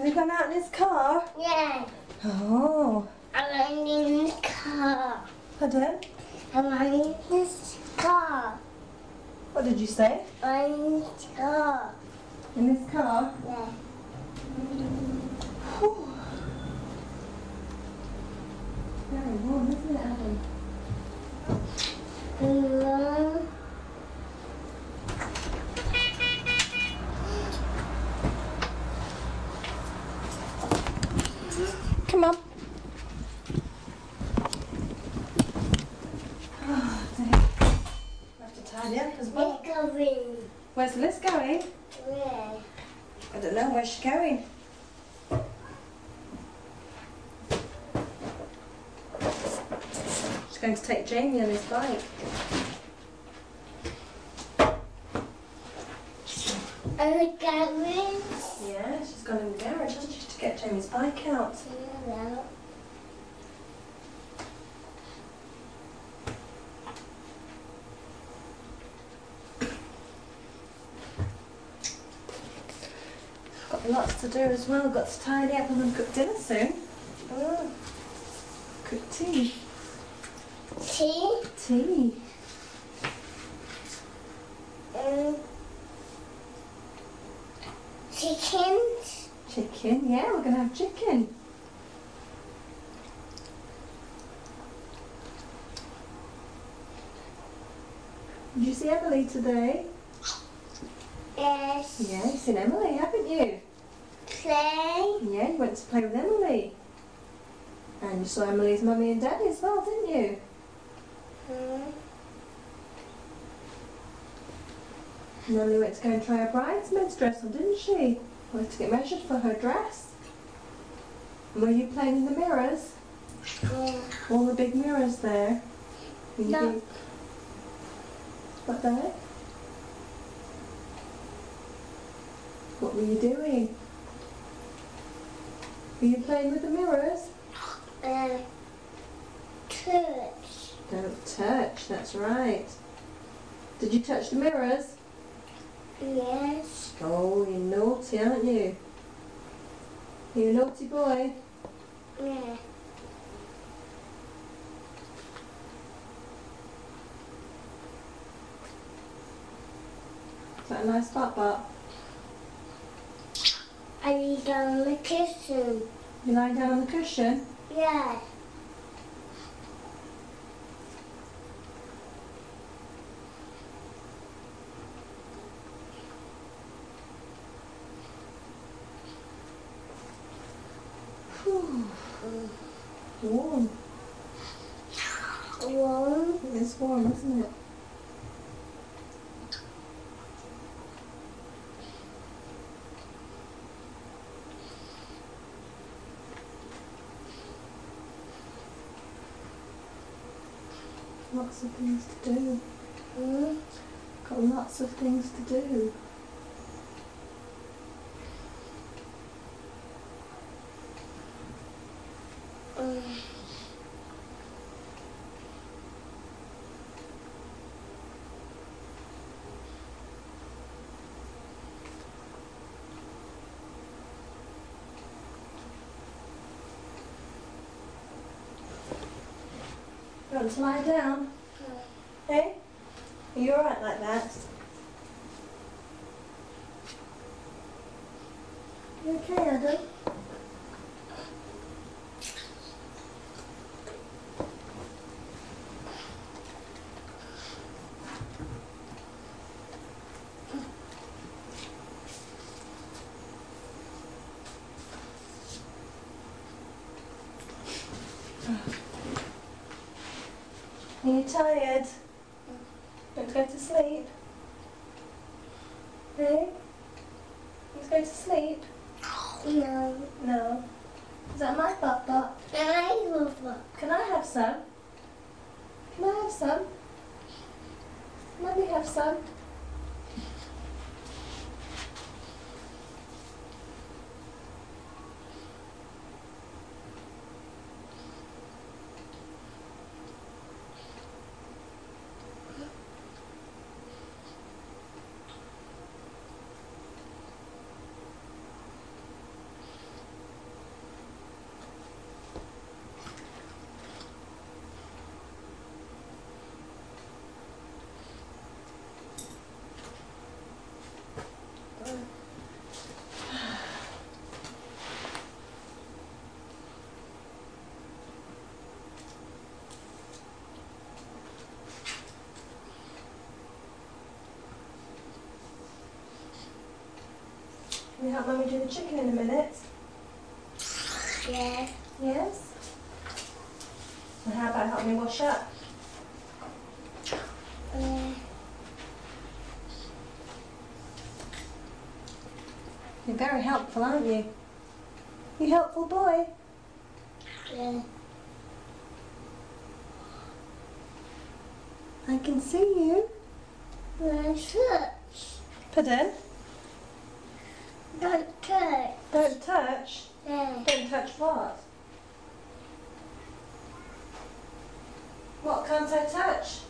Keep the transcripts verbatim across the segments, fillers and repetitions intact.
you gone out in his car? Yeah. Oh. I went in the car. Pardon? I went in this car. What did you say? I went in this car. In this car? Yeah. Whew. Very warm, isn't it, Adam? Mm. Come on. Oh, dear. I have to tidy up as well. We're going. Where's Liz going? Where? I don't know. Where's she going? She's going to take Jamie on his bike. Are we going? Yeah, she's gone in the garage, hasn't she, to get Jamie's bike out. Yeah. Got lots to do as well. Got to tidy up. I'm going to cook dinner soon. Oh. Cook tea. Tea? Tea. Um, chickens? Chicken, yeah, we're going to have chicken. Did you see Emily today? Yes. Yeah, you've seen Emily, haven't you? Play? Yeah, you went to play with Emily. And you saw Emily's mummy and daddy as well, didn't you? Hmm. And Emily went to go and try her bridesmaid's dress on, didn't she? Wanted to get measured for her dress. And were you playing in the mirrors? Yeah. All the big mirrors there? Were you No. being- What there? What were you doing? Were you playing with the mirrors? Uh, church. Don't touch, that's right. Did you touch the mirrors? Yes. Oh, you're naughty, aren't you? You're a naughty boy. Yeah. Is that a nice spot, Bart? I need on the kitchen. You lying down on the cushion? Yeah. Whew. Warm. Warm. It's warm, isn't it? Lots of things to do. Hmm. Got lots of things to do. Um, You want to lie down? Hey? Are you alright like that? You okay, Adam? Are you tired? Want to go to sleep? Hey? Want to go to sleep? no. No. Is that my butt butt? I love it. Can I have some? Can I have some? Let me have some. Mummy do the chicken in a minute? Yeah. Yes? And how about help me wash up? Yeah. You're very helpful, aren't you? You helpful boy? Yeah. I can see you. Don't touch. Pardon? Don't touch. Don't touch? Yeah. Don't touch what? What can't I touch?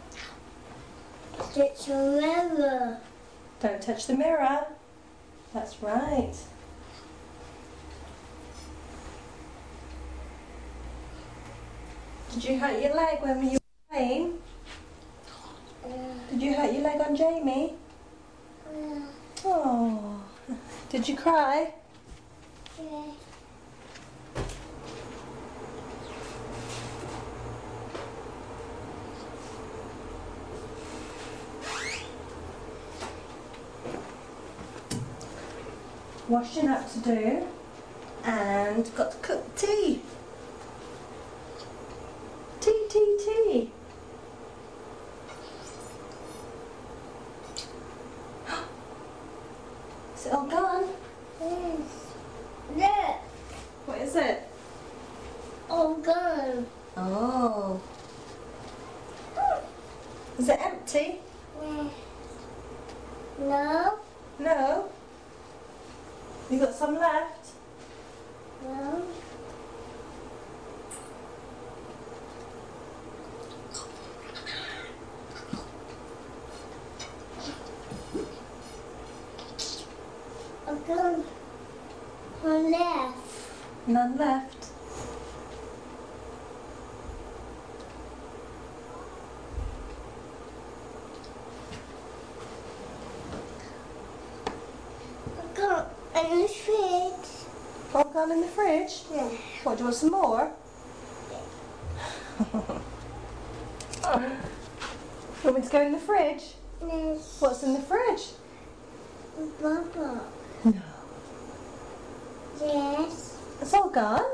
It's a river. Don't touch the mirror. That's right. Did you hurt your leg when you were playing? Yeah. Did you hurt your leg on Jamie? Yeah. Oh. Did you cry? Yeah. Washing up to do and got to cook tea. Tea, tea, tea. Is it all gone? Yes. Look. What is it? Oh, go. Oh. Is it empty? Yeah. No. No. You got some left? No. I've got one left. None left. I've got in the fridge. All gone in the fridge? Yeah. What, do you want some more? You want me to go in the fridge? Yes. What's in the fridge? Bubble. No. Yes. It's all gone?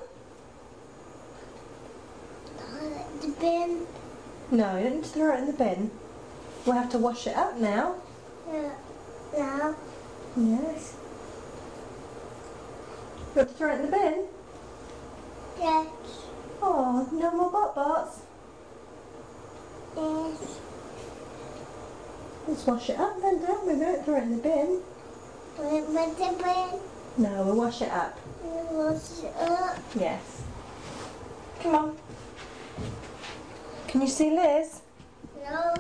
The bin. No, you don't need to throw it in the bin. We'll have to wash it up now. Yeah. No. Yes. You want to throw it in the bin? Yes. Oh, no more bot bots. Yes. Let's wash it up then, don't we? We don't throw it in the bin. We put the bin. No, we'll wash it up. We wash it up. Yes. Come on. Can you see Liz? No.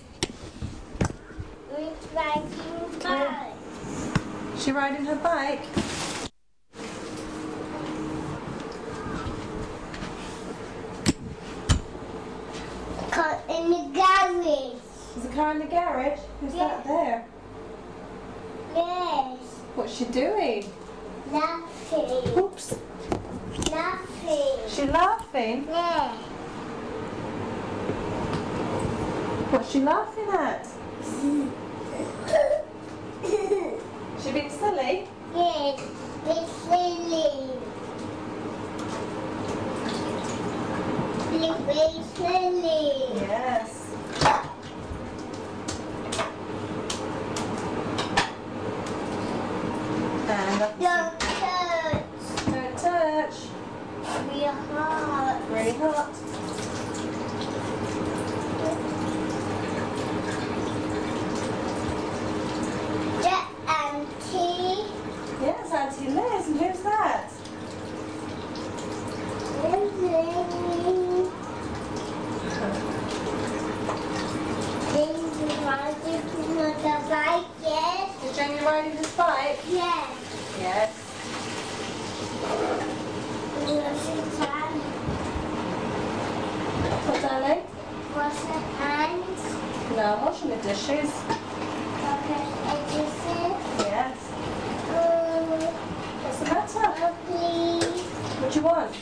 We're riding bike. Is she riding her bike? Car in the garage. There's a car in the garage. Who's Yeah. that there? Yes. What's she doing? Nothing. Oops. Nothing. She laughing? Yeah. What's she laughing at? She being silly? Yes. It's silly. It's silly. Yes. And up. Don't touch. Don't touch. Be hot. Really hot. The auntie. Yes, Auntie Liz. And who's that? Living. Things riding on the bike, yes? Is Jamie riding his bike? Yes. Yes. Wash your hands. What, darling? Wash your hands. No, I'm washing the dishes. Wash your edges. Yes. Um, What's the matter? please. What do you want?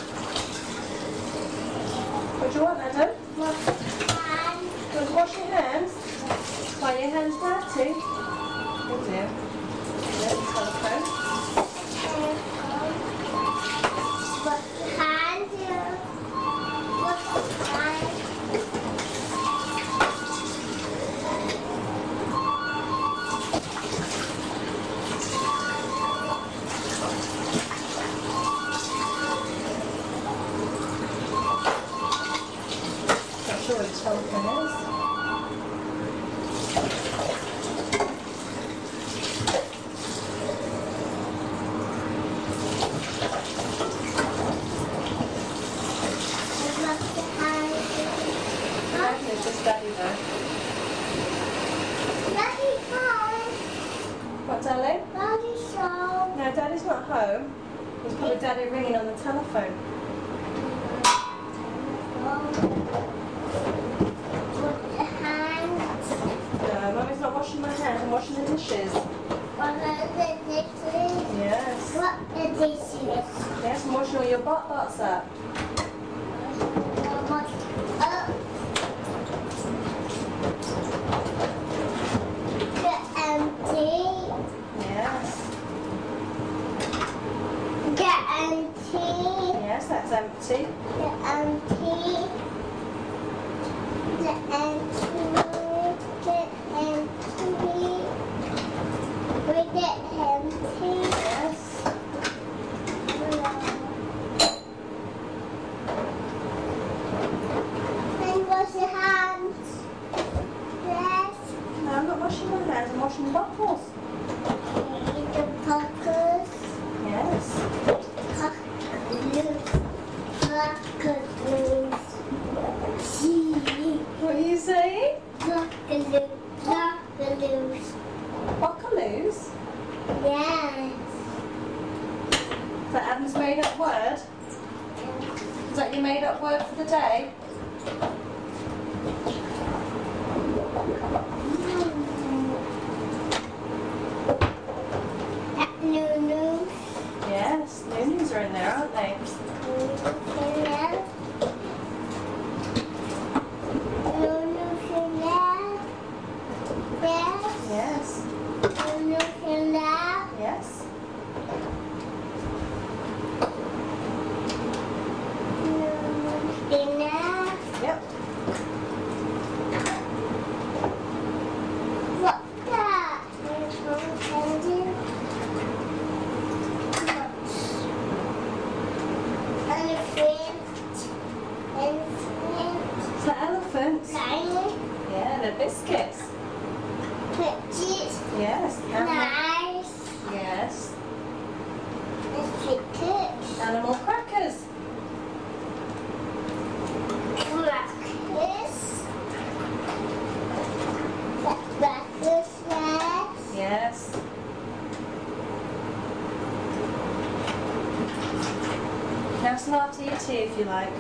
What do you want, Adam? Wash your hands. You want to wash your hands? Why, your hands dirty? Oh dear. There's the telephone. Daddy's not home. He's probably Daddy ringing on the telephone. Put the hands. No, Mummy's not washing my hands. I'm washing the dishes. What are the dishes? Yes. What the dishes? Yes, I'm washing all your bot bots up. What? Oh. The empty. Yes. The empty. Yes, that's empty. The empty. The empty. The empty. With the empty. Yes. And wash your hands. Yes. No, I'm not washing my hands. I'm washing the bottles. The pockets. Yes. Pockets. What are you saying? Pockets. Pockets. Buckaloos? Yes. Is that Adam's made up word? Is that your made up word for the day? Nunu. Yes, Noonies are in there, aren't they? Nunu. Nunu. Yes. Yes. Nunu. Yes. Dinner. Yep. What's that? Elephant. Elephant. Is that elephants? Lion. Yeah, they're biscuits. Pictures. Yes. Animal. Nice. Yes. Tickets. Animal crackers. Breakfast. Breakfast. Yes. Yes. Now some after your tea if you like.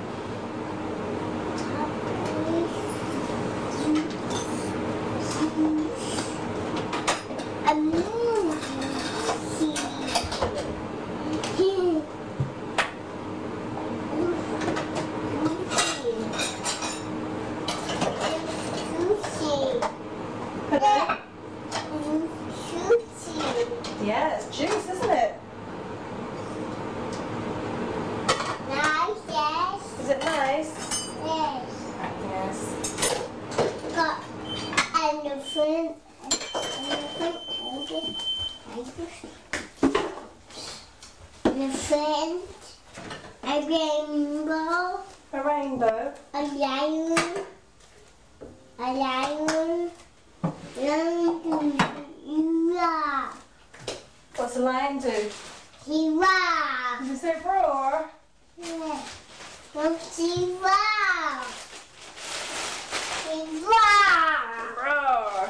Pardon? Yeah, it's juice, isn't it? Nice, yes. Is it nice? Yes. Yes. Got elephant. Elephant. Elephant. A rainbow. A rainbow. A lion. A lion. Lion. Giraffe. What's a lion do? Giraffe. Does it say roar? Yes. No, giraffe. Giraffe. Roar.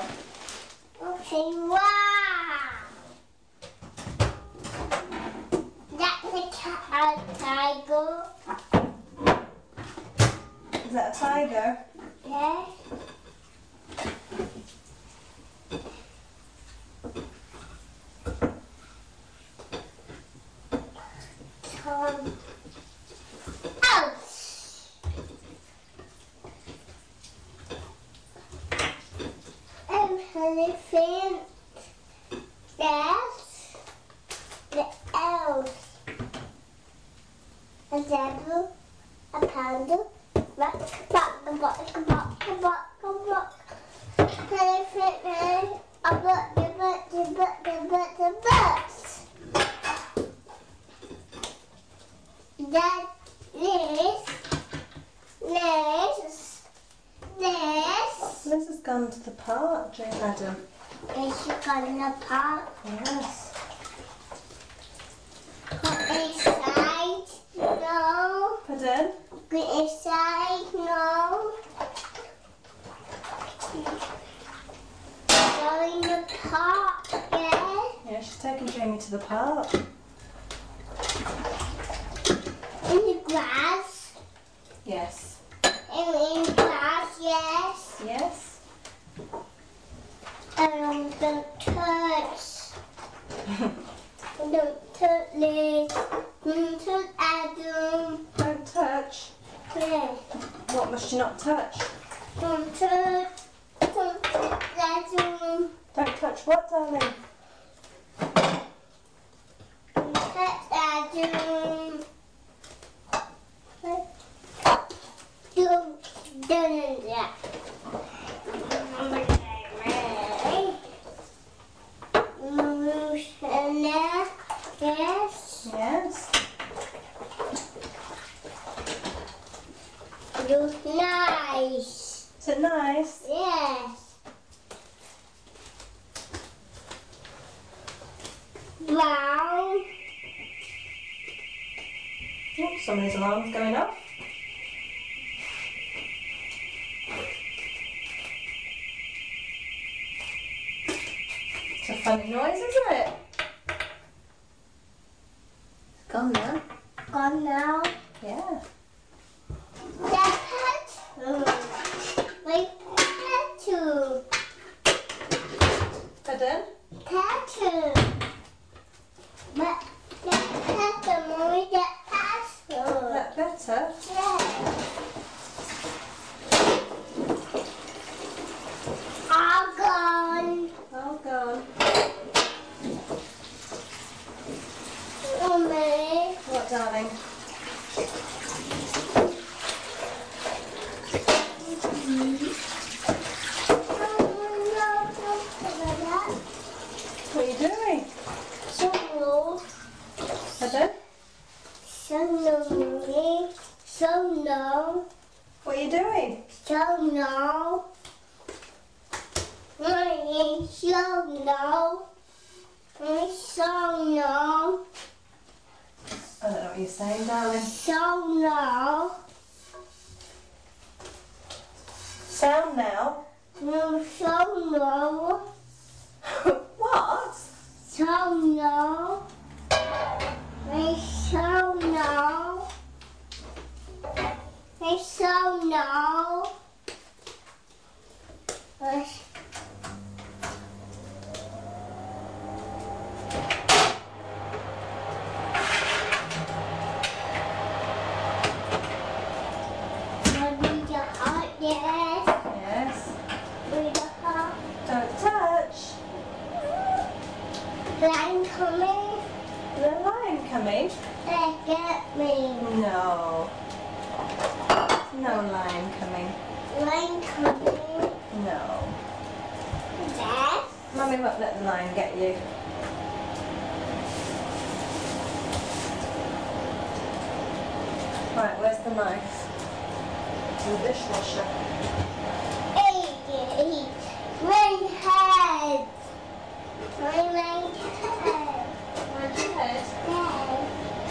Giraffe. That's a cat, a tiger. Is that a tiger? Yes. Um, ouch. An elephant. Yes. The elf. A zebra. A panda. Rock, rock, rock, rock, rock, rock. Elephant man. A bird, the bird, the bird, the bird, the birds. That is this, this Liz has gone to the park, Jane Adam. is gonna park. Yes. Put inside, no. Pardon? Put inside, no. Go in the park, yeah. Yeah, she's taking Jamie to the park. Mommy, don't touch Adam. Don't touch. Yeah. What must you not touch? Don't touch. Don't touch Adam. Don't touch what, darling? Don't touch Adam. Don't do that. Yes. Yes. Looks nice. Is it nice? Yes. Brown. Oh, somebody's alarm's going off. It's a funny noise, isn't it? It's gone now. Gone now. Yeah. The pet. My tattoo. Pardon? Tattoo. But the tattoo, mommy, the tattoo. That better? Yeah. All gone. All gone. Mommy. What, darling? What are you doing? So no. Pardon? So no, mommy. So no. What are you doing? So no. Mommy, so no. Mommy, so no. I don't know what you're saying, darling. So no. Sound now. No, so no. What? So no. Mommy, so no. Mommy, so no. Mommy, Mommy, the hot, yes. Yes. Mommy, the hot. Don't touch. Line coming. The lion coming? They get me. No. No lion coming. Line coming. No. Dad. Mummy won't let the lion get you. Right, where's the knife? The dishwasher. Hey, my head. My my head. Where's your head? Dad.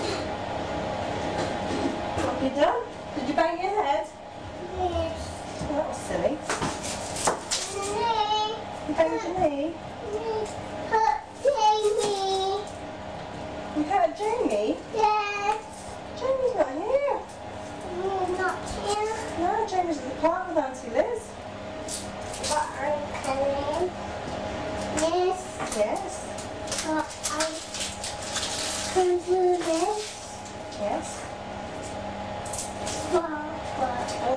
What have you done? Did you bang your head? Yes. Oh, that was silly. Me. You banged your knee? Hurt Jamie. You hurt Jamie? Yes. Jamie's not here. Me not here. No, Jamie's at the park with Auntie Liz. But I'm coming. Yes. Yes. But I can do this. Yes. But but I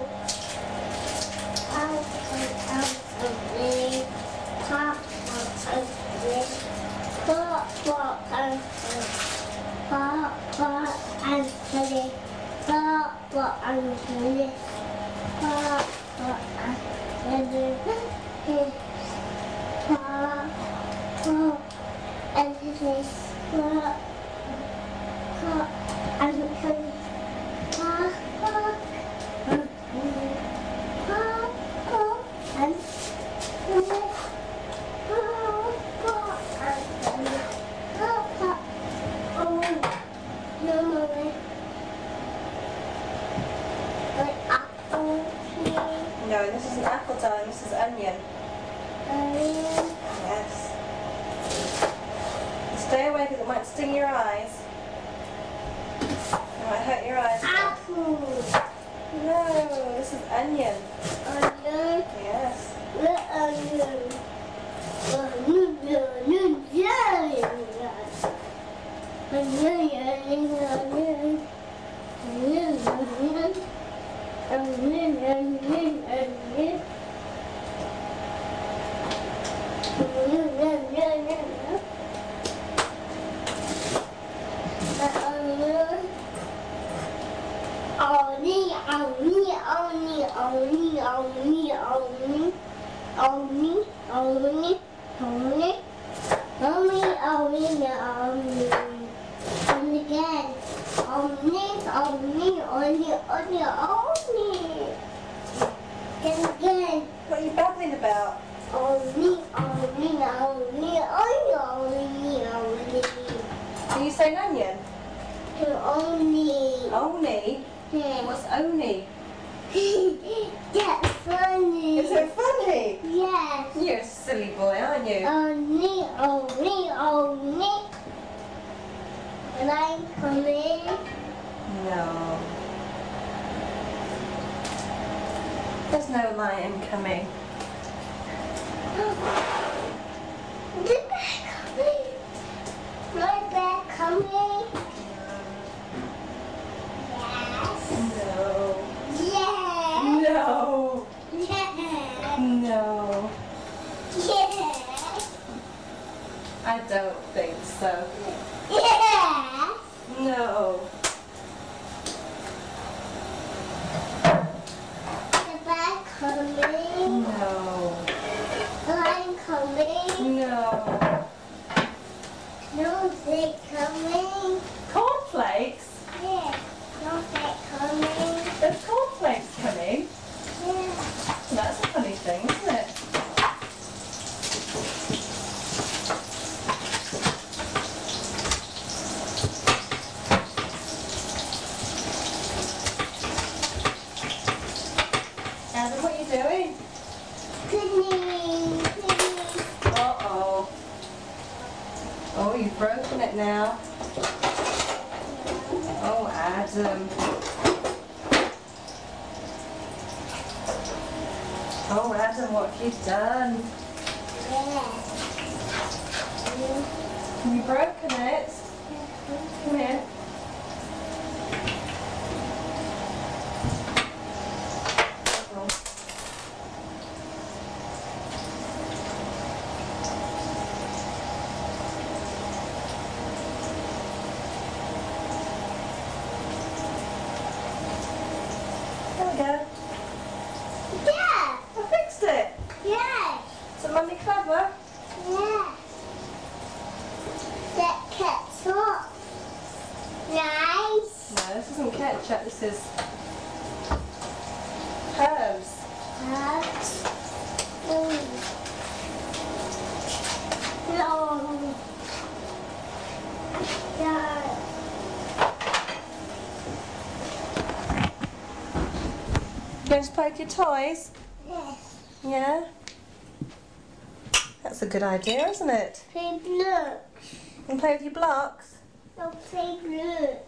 I can actually talk about this. But but I'm but but I'm ready. But but I'm ready. But but I'm ready. But but and this. But but I'm ready. But but. No, this isn't apple, darling. This is onion. Yes. Stay away because it might sting your eyes. It might hurt your eyes. Apple. No, this is onion. Onion. Yes. The onion. Onion. Onion. Oni, oni, oni, oni, oni, oni, oni, oni, oni, oni, oni, oni, and again, oni, oni, oni, oni, oni, and again, What are you babbling about? oni, oni, oni, oni, oni, oni, Are you saying onion? oni. Oni? Yeah. What's oni? That's funny. Is it funny? Yes. You're a silly boy, aren't you? Only, only, only. And I'm coming. No. There's no lion coming. The bear coming. My bear coming. No. Yes. No. Yes. No. Yes. I don't think so. Yes. No. The bear coming. No. I'm coming. No. No, they coming. Cornflakes? Yes. No, they coming. There's cornflakes coming? Yes. That's a funny thing, isn't it? Adam, what are you doing? Cleaning, cleaning. Uh-oh. Oh, you've broken it now. Oh, Adam. Oh, Adam, what have you done? Yes. You've broken it. Come here. Uh-oh. There we go. Yeah. I fixed it. Yes. Is Mummy clever? Yes. That ketchup. Nice. No, this isn't ketchup. This is herbs. That's mm. No. Yeah. You going to play with your toys? Yes. Yeah? That's a good idea, isn't it? Play blue. And play with your blocks? No, play blue.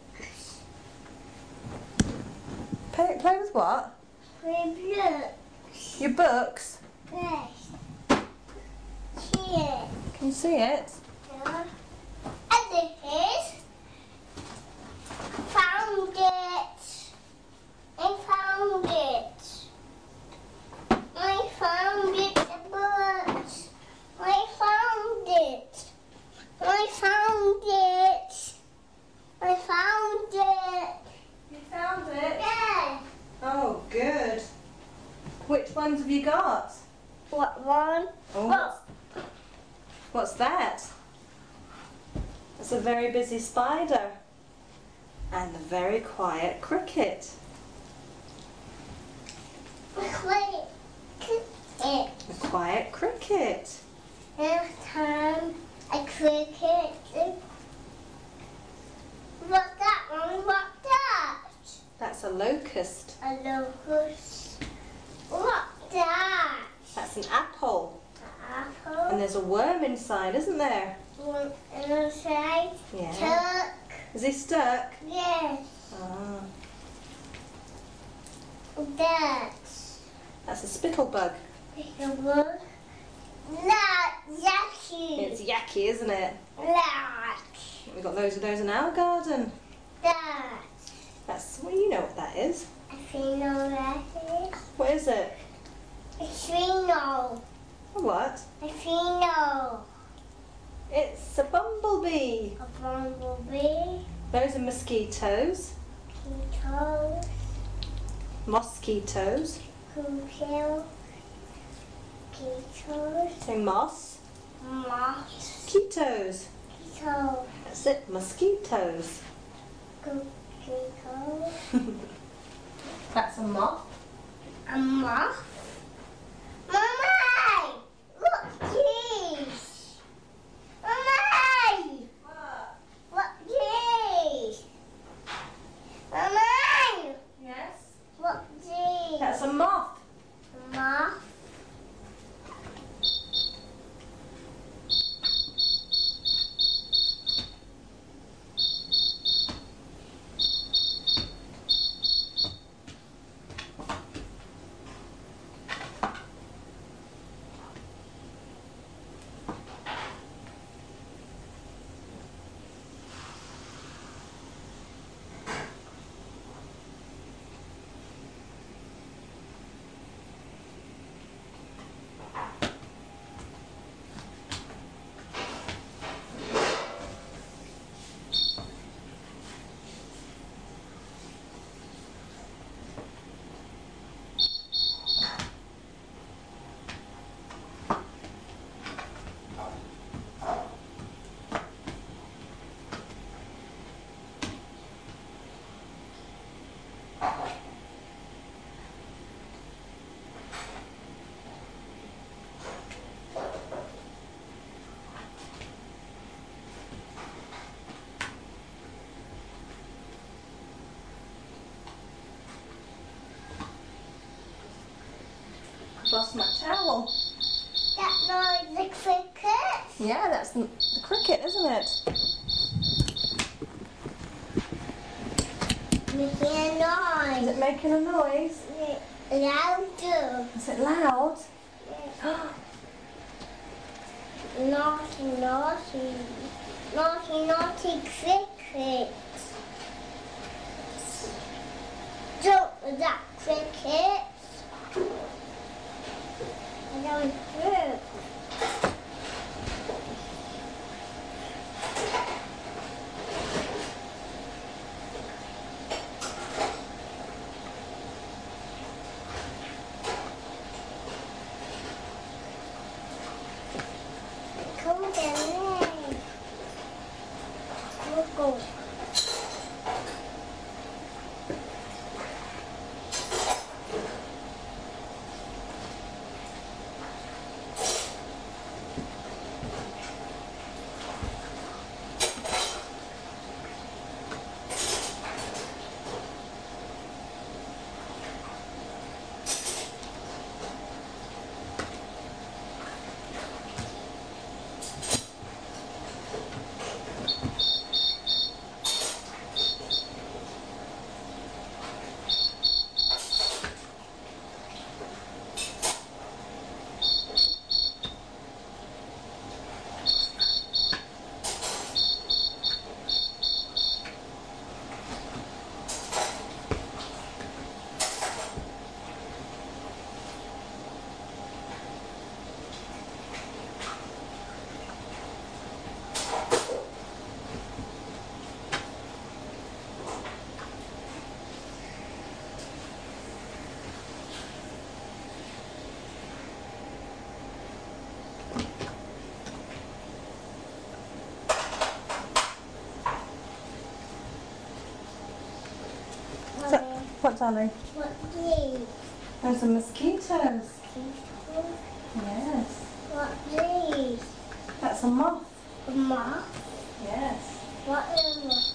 Play, play with what? Play blue. Your books? Yes. Here. Can you see it? Yeah. And it is. Found it. I found it. I found it, the books. I found it. I found it. I found it. You found it? Yeah. Oh, good. Which ones have you got? What one? Oh, what's, what's that? It's a very busy spider. And a very quiet cricket. Wait. It. A quiet cricket. This time a cricket. What's that one? What's that? That's a locust. A locust. What's that? That's an apple. And Apple. there's a worm inside, isn't there? One inside. Yeah. Tuck. Is he stuck? Yes. Ah, That. that's a spittlebug. The one. That. Yucky. It's yucky, isn't it? That. We've got loads of those in our garden. That. That's, well, you know what that is. A pheno that is. What is it? A pheno. A what? A pheno. It's a bumblebee. A bumblebee. Those are mosquitoes. Mosquitoes. Mosquitoes. Mosquitoes. Mosquitoes. Say moss. Moss. Mosquitoes. Mosquitoes. That's it, mosquitoes. Mosquitoes. That's a moth. A moth. Mommy! Look, cheese! Mommy! What? Look, cheese! Mommy! Yes. Look, cheese! That's a moth. A moth. Lost my towel. That noise the cricket. Yeah, that's the the cricket, isn't it? Making a Is noise. it making a noise? Louder. Is it loud? Naughty, naughty. Naughty, naughty cricket. Jump with that cricket. And then through. Come down. Look go. So, what, darling? What these? Those are mosquitoes. People? Yes. What these? That's a moth. A moth? Yes. What is a moth?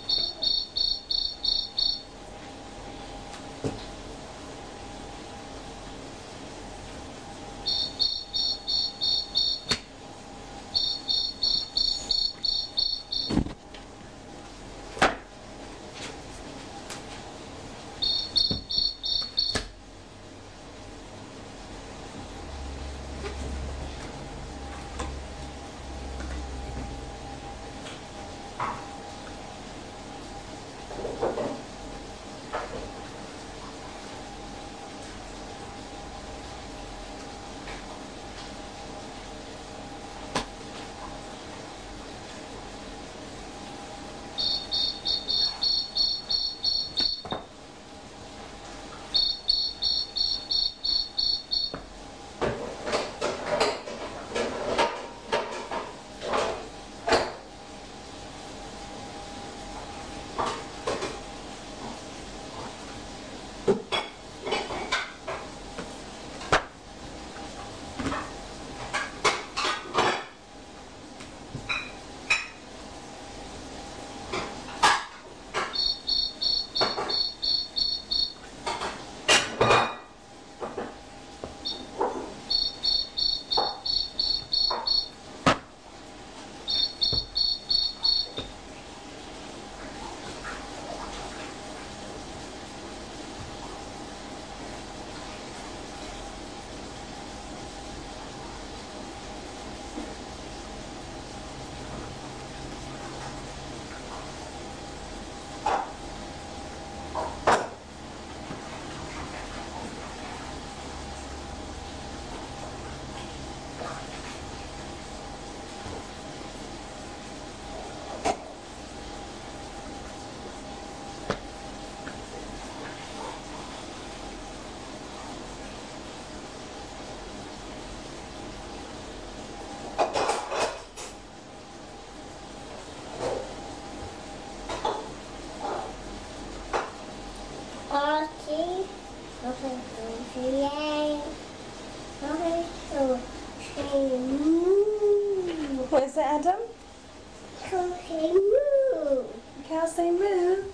Party, nothing to yay, nothing to say moo. What is it, Adam? To say moo. Cow say moo.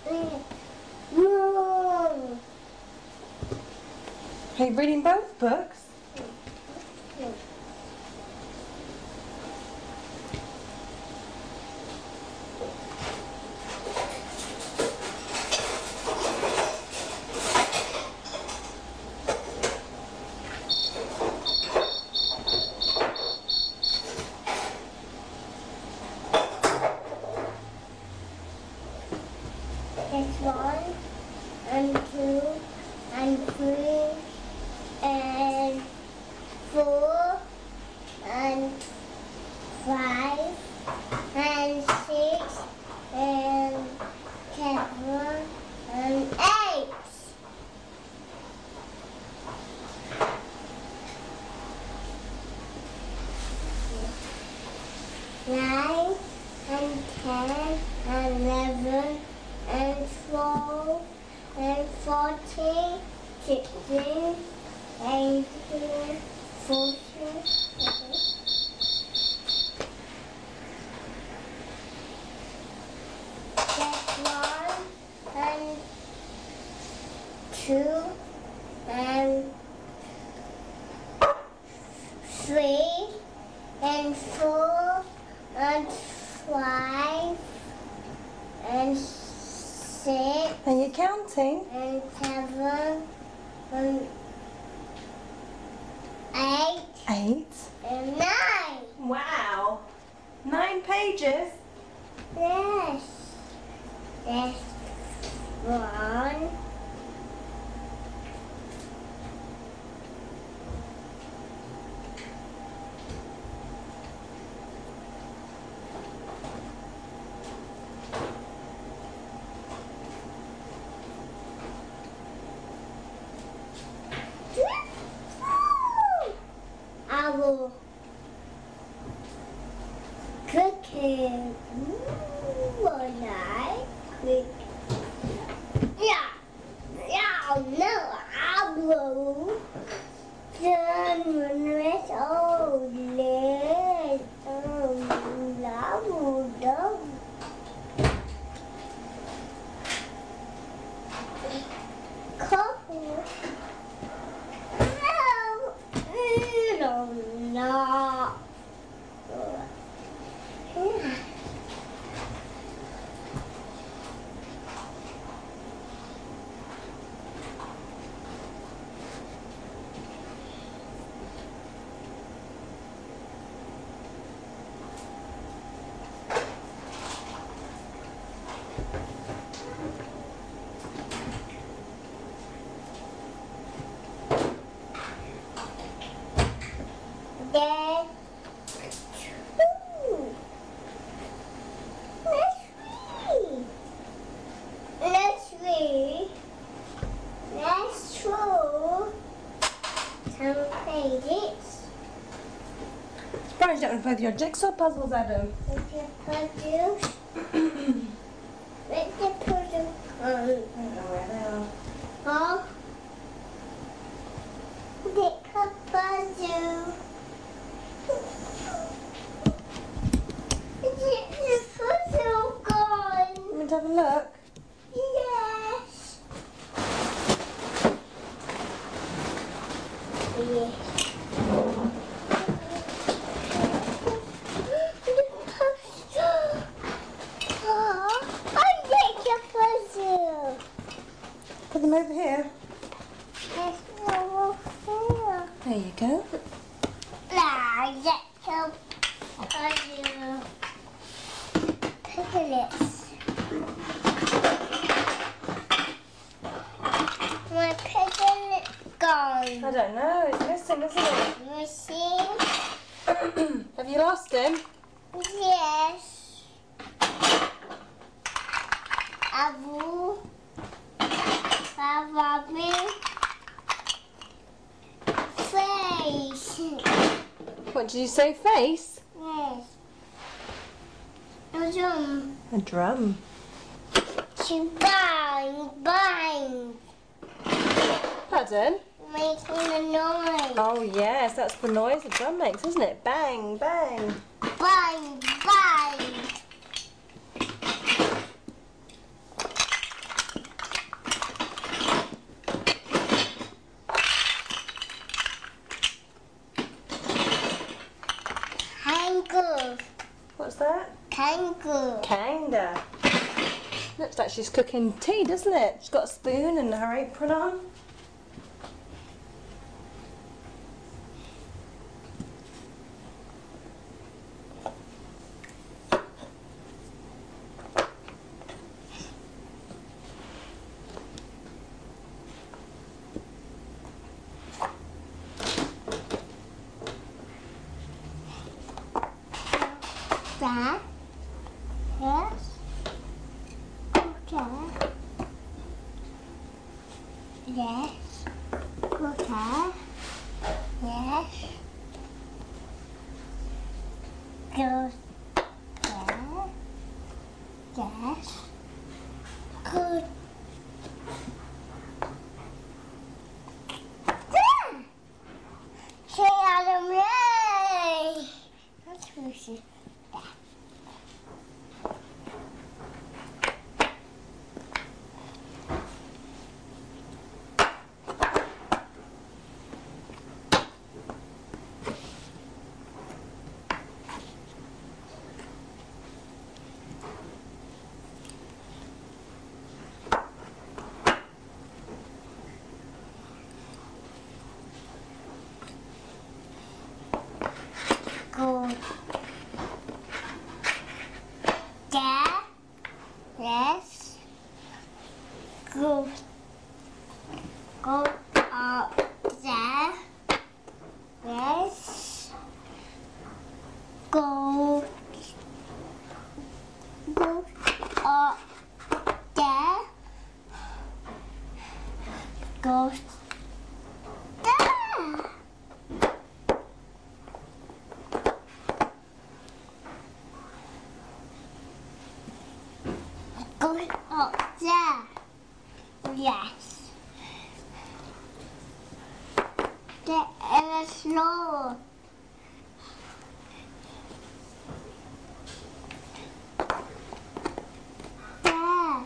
Moo. Are you reading both books? It's one and two and three and four and five and six and seven and eight. Nine and ten and eleven and twelve and fourteen, sixteen, eighteen, fourteen, that's one and two and three and four and five and six And you're counting? and seven and eight Eight. and nine. Wow. Nine pages? Yes. That's one. I will cook it. Ooh, I like Yeah, yeah, no, I will. Then when it's all lit, um, I will do. Couple. No, no, no. Then two. Let's three. Let's three. Let's two. Some pages. Surprised you don't have both your jigsaw puzzles, Adam. With your produce. With You put them on. I don't know where they are. Huh? Take a puzzle. Is the puzzle gone? Let me have a look. Yes. Yes. The puzzle. Oh, I take a puzzle. Put them over here. There's no here. There you go. Ah, that's a puzzle. Piglets. My piglet gone. I don't know. It's missing, isn't it? Missing? Have you lost him? Yes. Abu. Robin. Face. What did you say? Face? Yes. A drum. A drum. She bang, bang. Pardon? Making a noise. Oh yes, that's the noise a drum makes, isn't it? Bang, bang. Bang, bang. Kangaroo. What's that? Kangaroo. Kanga. Looks like she's cooking tea, doesn't it? She's got a spoon and her apron on. That. Yes. Okay. Yes. Okay. Yes. Goes there. Yes. Good. There. Say Adam Ray. That's who she. Go there, yes. Go, go up there, yes. Go, go up there, go there. Going up there. Yes. There is slow. There.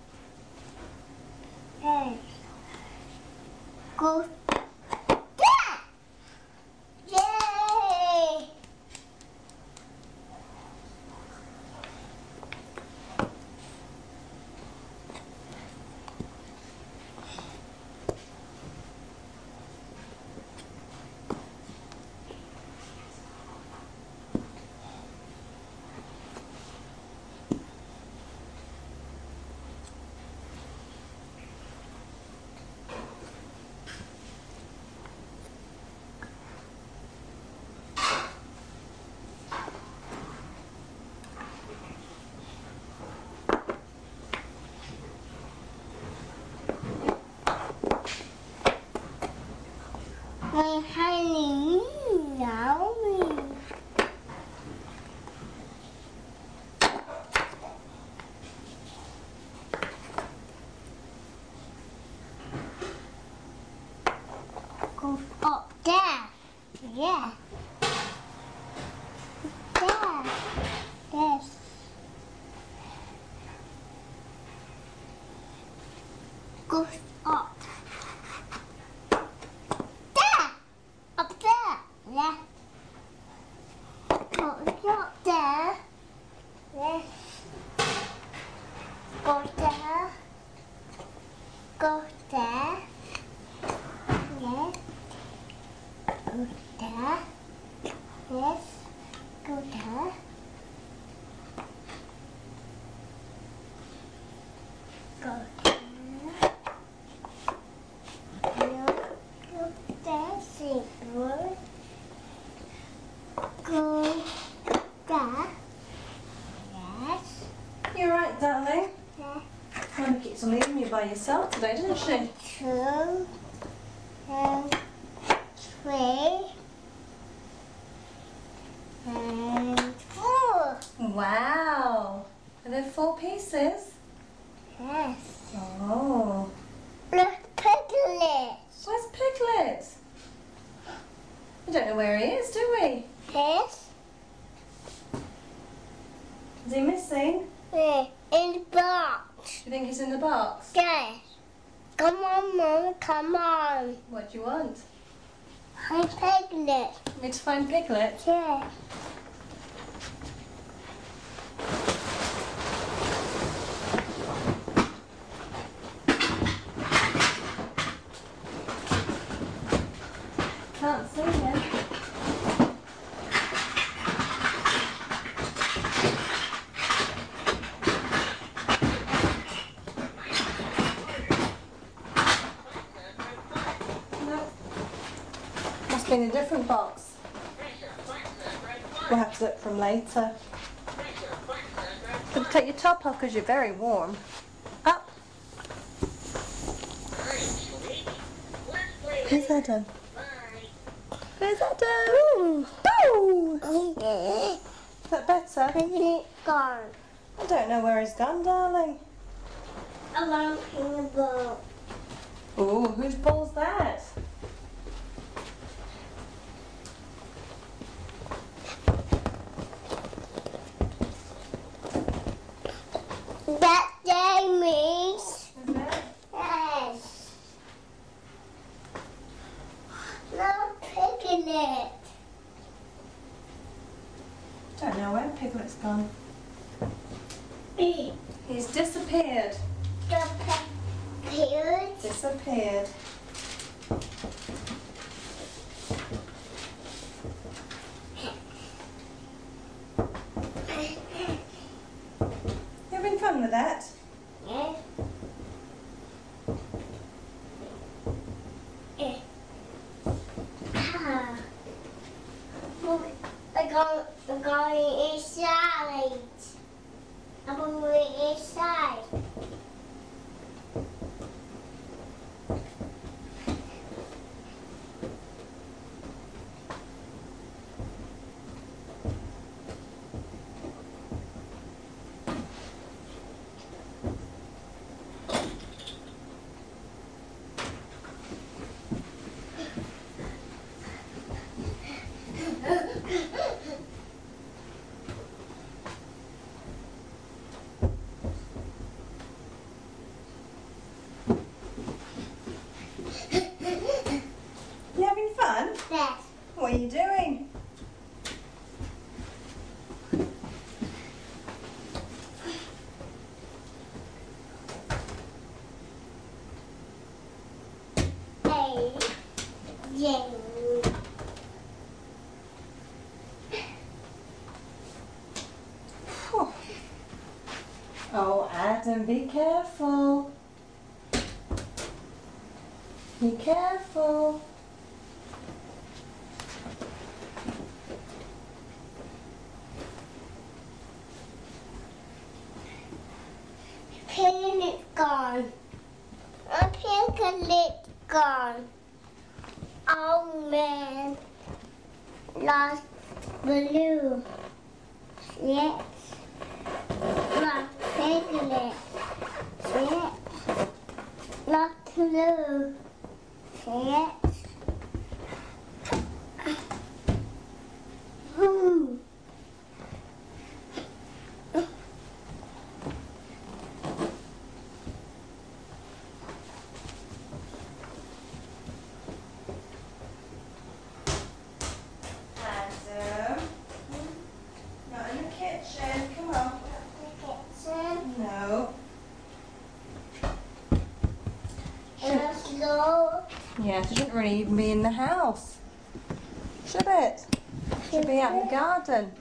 Yes. Go there. Yay. Yeah. Yeah. Yes. Goes up. There. Up there. Yeah. Goes up there. Yes. Go there. Go there. Yes. Go there. Yes. Go there. Go there. No. Go there. Say good. Go there. Yes. You're right, darling. Yeah. Mummy keeps on leaving you by yourself today, doesn't she? Two. And three. And four. Wow. Are there four pieces? Yes. Oh. Look, Piglet. Where's Piglet? We don't know where he is, do we? Yes. Is he missing? Yeah. In the box. Do you think he's in the box? Yes. Come on, Mom. Come on. What do you want? I'm Piglet. Me to find Piglet? Yeah. Can't see him. No. Must be in a different box. We'll have to look from later. But take your top off because you're very warm. Up. Who's that done? Where's that done? Boo! Is that better? Piglet gone. I don't know where he's gone, darling. Along in the boat. Ooh, whose ball's that? That's Jamie's. Is it? Yes. No Piglet. Don't know where Piglet's gone. The He's disappeared. Piglet. Disappeared. You having fun with that? Yes. Eh. Ah. I'm going, I'm going inside. I'm going inside. You having fun? Yes. What are you doing? A. Jane. Phew. Oh, Adam, be careful. Be careful. Piglet gone. A piglet gone. Oh man. Lost blue. Yes. Lost piglet. Yes. Lost blue. Yes. door. Yes, it shouldn't really even be in the house, should it? Should be out in the garden.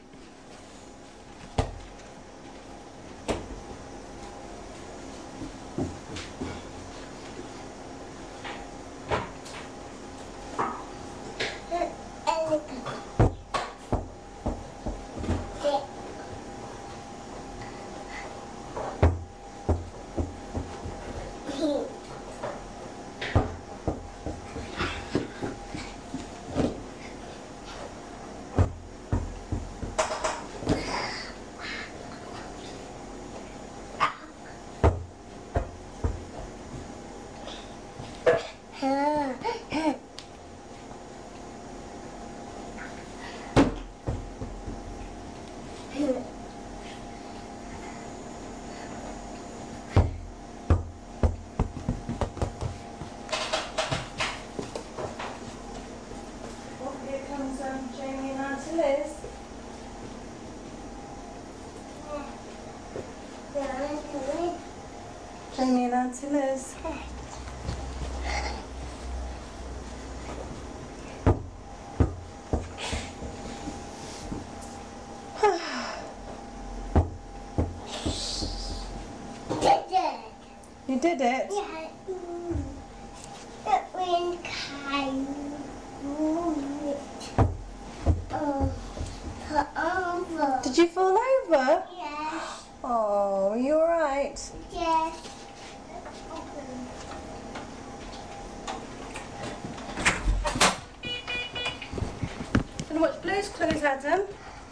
Jamie and Auntie Liz. Jamie and Auntie Liz. You did it? Yeah. It went kind of. Did you fall over? Yes. Oh, are you alright? Yes. Gonna watch Blue's Clues, Adam?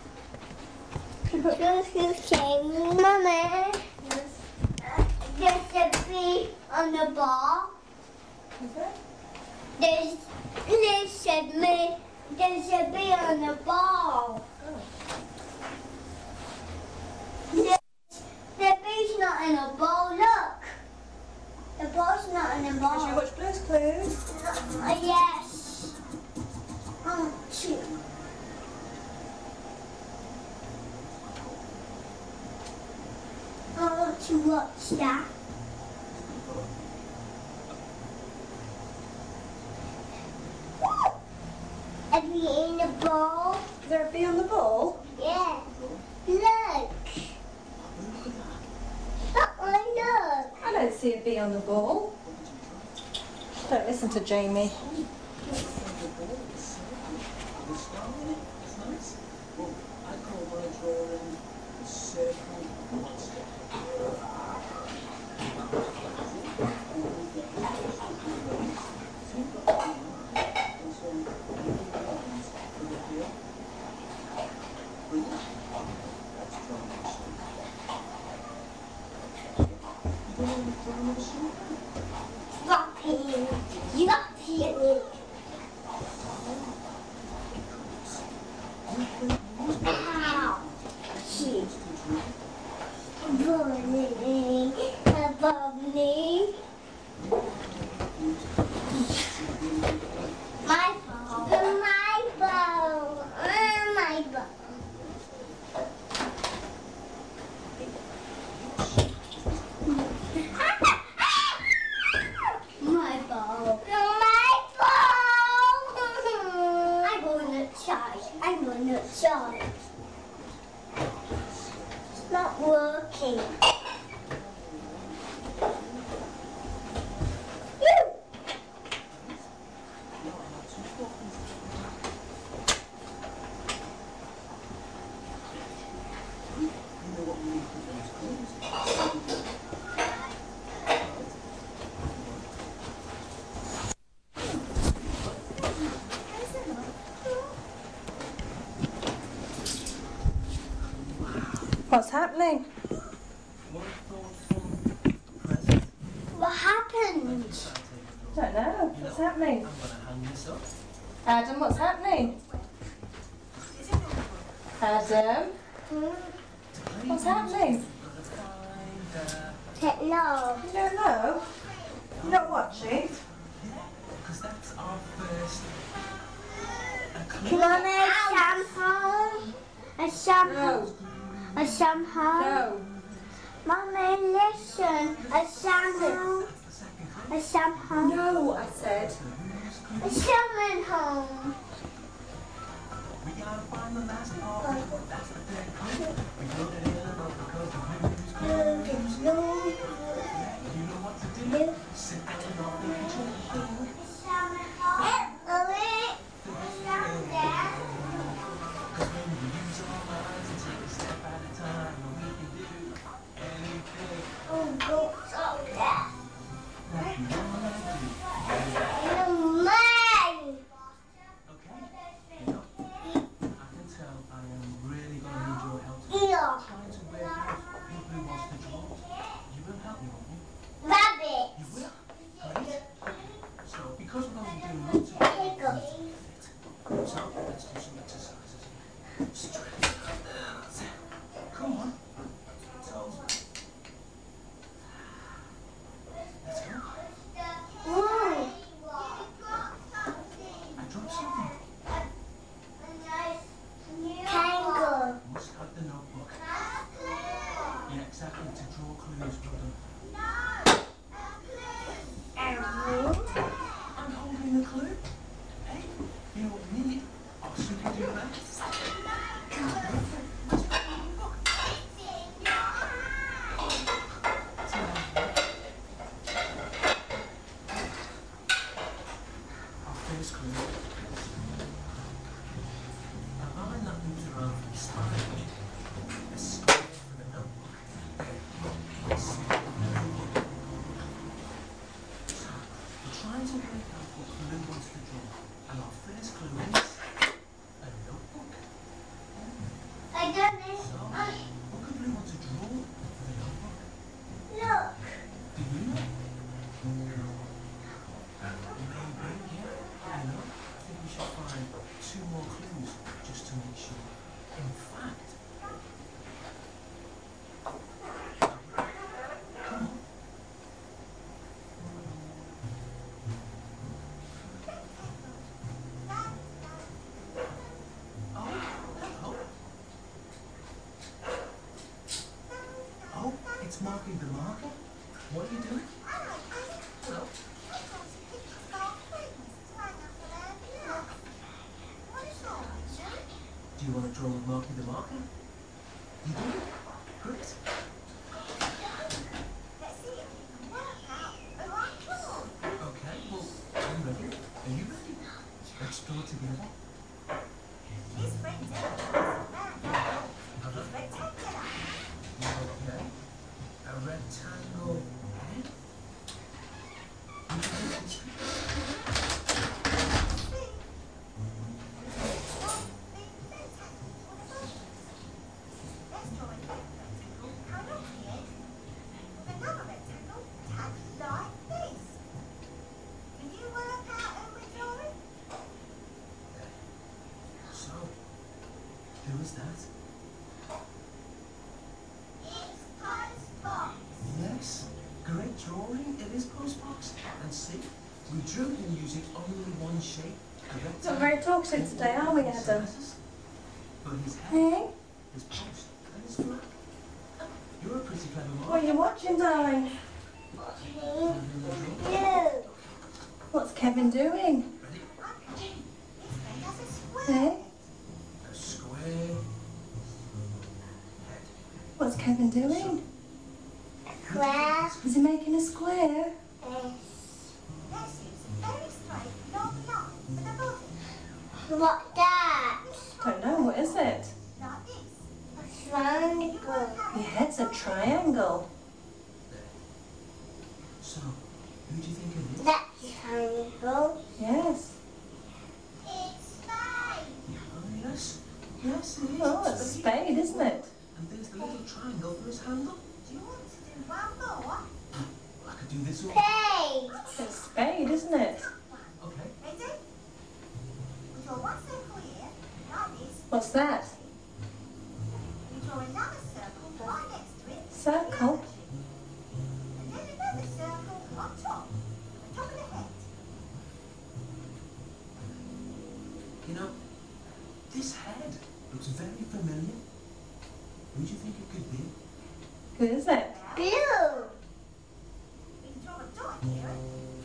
Mummy, there's a bee on the ball. Is there? There's, Liz said me, there's a bee on the ball. Oh. The, the bee's not in a ball, look. The ball's not in a ball. Did you watch Blue's Clues? Uh, yes. Oh, shoot. I want to watch that. A bee in the ball? Is there a bee on the ball? Yeah. Look. Oh, look. I don't see a bee on the ball. Don't listen to Jamie. Stop peeing. You got peeing. Ow. Shit. Bunny. A bunny. My phone. My phone. Uh, my phone. My ball. My ball. I'm gonna try. I'm gonna try. It's not working. What's happening? What happened? I don't know. What's happening? Adam, what's happening? Adam, Hmm? what's happening? No. You don't know? You're not watching? Can I make shampoo? A shampoo? No. A shampoo? No. Mommy, listen. A shampoo. A Is Sam home? No, I said. Is Sam home? We gotta find the last part. That's the thing. We go to the other because the blues clues. No. You know what to do. Sit down and off the kitchen. Is Sam home? Ellie. Is Sam there? Cause when we use our minds and take a step at a time, we can do anything Oh, go up there. that we wanna do. No, man. Okay? You know, I can tell I am really gonna need your help today. Yeah. Trying to work out who wants to draw. You will help me, won't you? Rabbit. You will? Great. So, because we're going to be doing lots of Tickle. so let's do some exercises. Stretch. That's it. Come on. Toes. Let's go. Mm. I dropped something. Tangle. Must have the notebook. Yeah, exactly. To draw clues. Well done. I'm holding the clue. Hey, you know what we need? I'll simply do that. Our first clue. A line that moves around from spine. A square for the notebook. We're trying to work out what clue wants to draw. And our first clue is a notebook. I done this. So, what could Blue want to draw with a notebook? Look. Do you know? Maybe, yeah. You know, I think we should find two more clues just to make sure. In fact, come on. Oh, hello. Oh, it's marking the marker. What are you doing? Hello. Do you want to draw with Marky the marker? You do? Great. Okay, well, are you ready? Are you ready? Let's draw together. Okay. A rectangle head. You can do this. So, who is that? Yes, great drawing. It is postbox. And see, we drew him using only one shape. A rectangle. Not very talkative today, are we, Adam? But his head, Hey, his post, and his flag. You're a pretty clever what mark. are you watching, darling? No. What's Kevin doing? Ready? Hey, A square head. what's Kevin doing? Square. Is he making a square? What that? Don't know, what is it? Triangle. Yeah, it's a triangle. So, who do you think it is? That triangle. Yes. Oh, yes. Yes, it is. Oh, it's a spade, isn't it? And there's the little triangle for his handle. I could do this all. Spade. It's a spade, isn't it? Okay. What's that? Circle? You know, this head looks very familiar. Who do you think it could be? Who is it? Blue.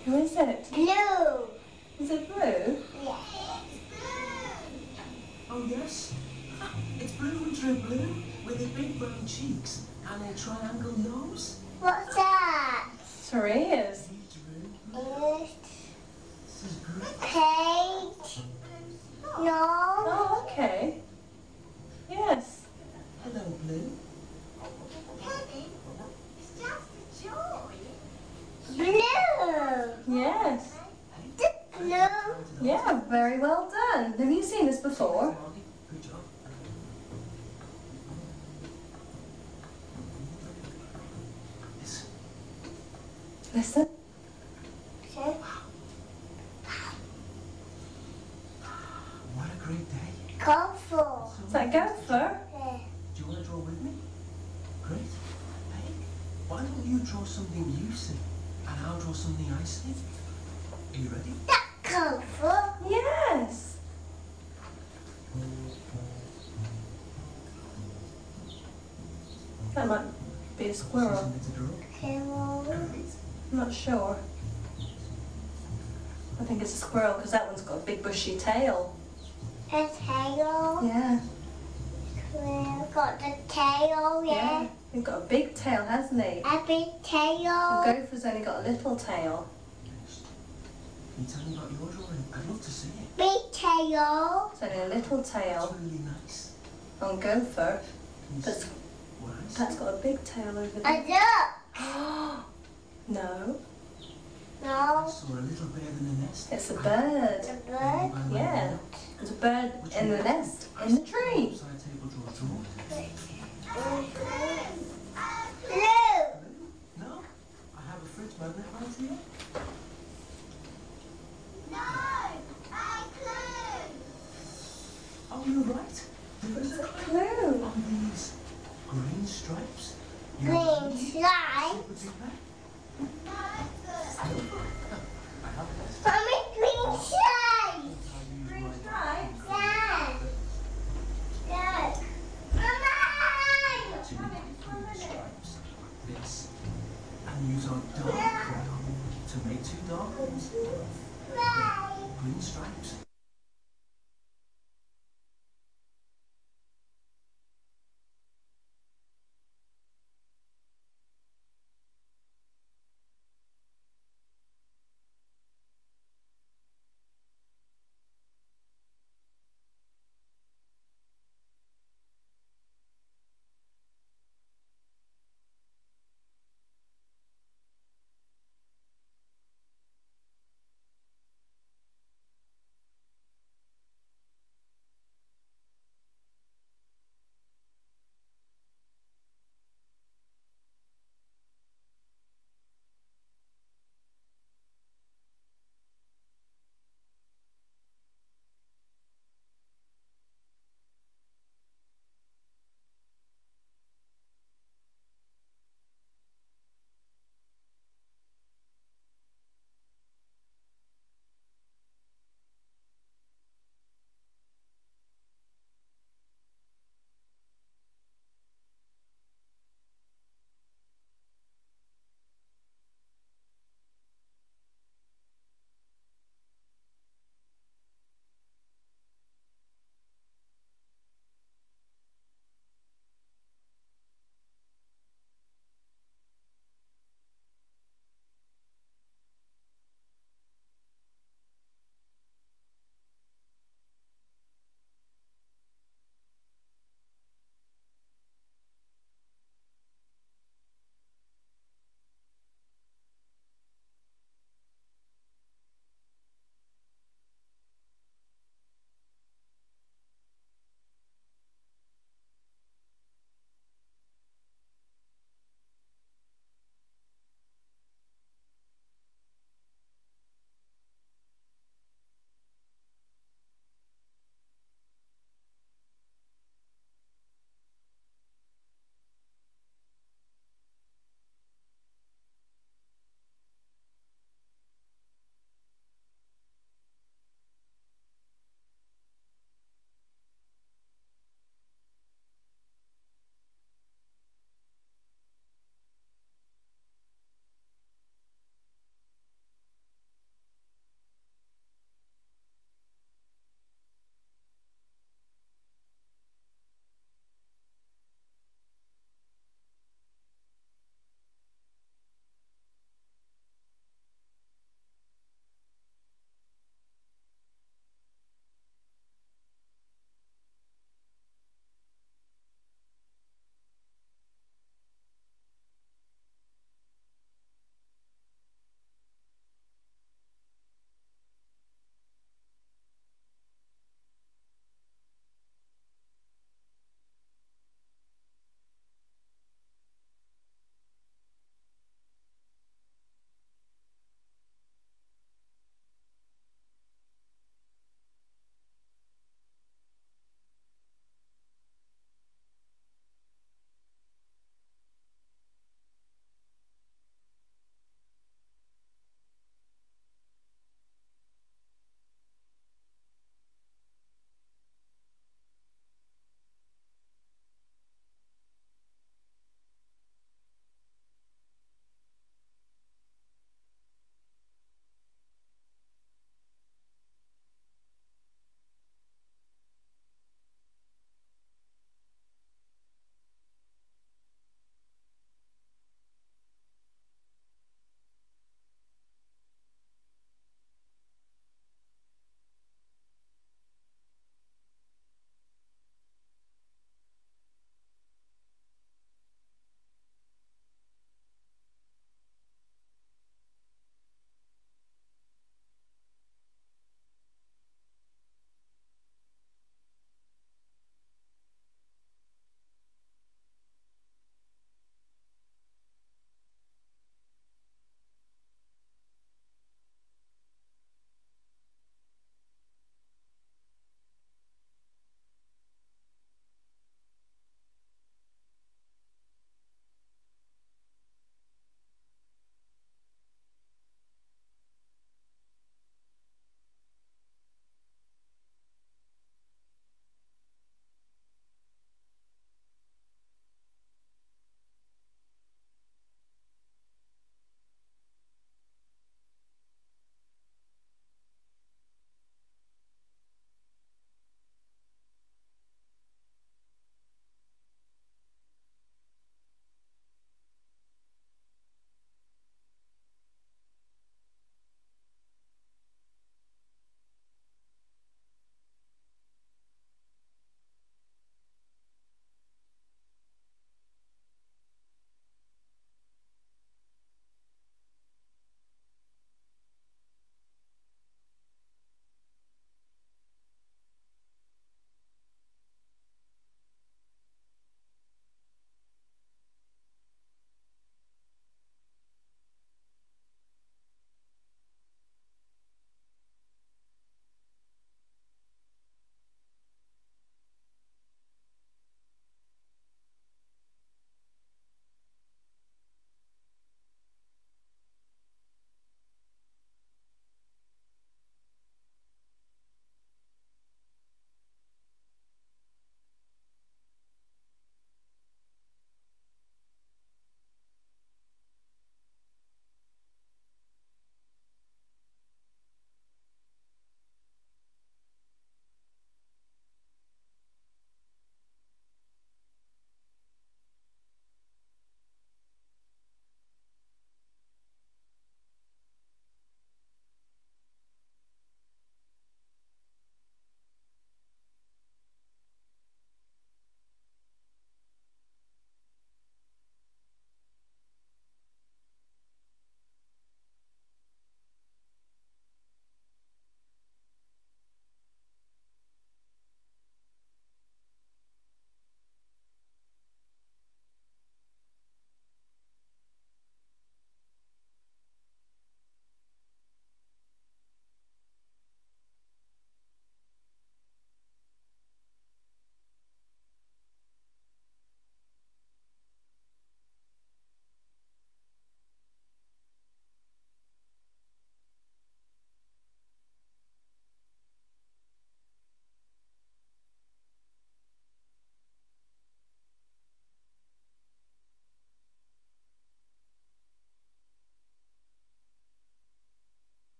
Who is it? Blue. Is it blue? Yeah. Oh, yes. It's Blue and True Blue with their big brown cheeks and their triangle nose. What's that? It's her ears. Hey, Drew. It's This is good. cage. No. Oh, okay. Yes. Hello, Blue. Blue. Yes. Blue. Yeah, very well done. Have you seen this before? Good job. Listen. Listen. Okay. What a great day. Colorful. Is that a gopher? Yeah. Do you want to draw with me? Great. Hey, why don't you draw something you see and I'll draw something I see? Are you ready? That colorful. Yes. That might be a squirrel. Something to draw. Camel. Great. I'm not sure. I think it's a squirrel because that one's got a big bushy tail. A tail. Yeah. We've got the tail, yeah. He's got a big tail, hasn't he? A big And tail. Gopher's only got a little tail. Yes. Can you tell me about your drawing? I'd love to see it. Big tail. It's only a little It's tail really nice. on Gopher. Can you That's, see what I see? that's got a big tail over A there. duck. No, I No. saw a little bird in the nest. it's a The bird. bird. Yeah, there's a bird in the nest in the tree. Side table draw draw. Blue. No, I have a fridge magnet right here. No. I could. Oh, you're right. There is a clue Clue. on these green stripes. You Green see? slide. See what's in there? I have this. Mommy, green slide. I'll use my- Yeah. Yeah. Mama. to green stripes. This. And use our dark crayon to make two dark ones. Bye. Green stripes.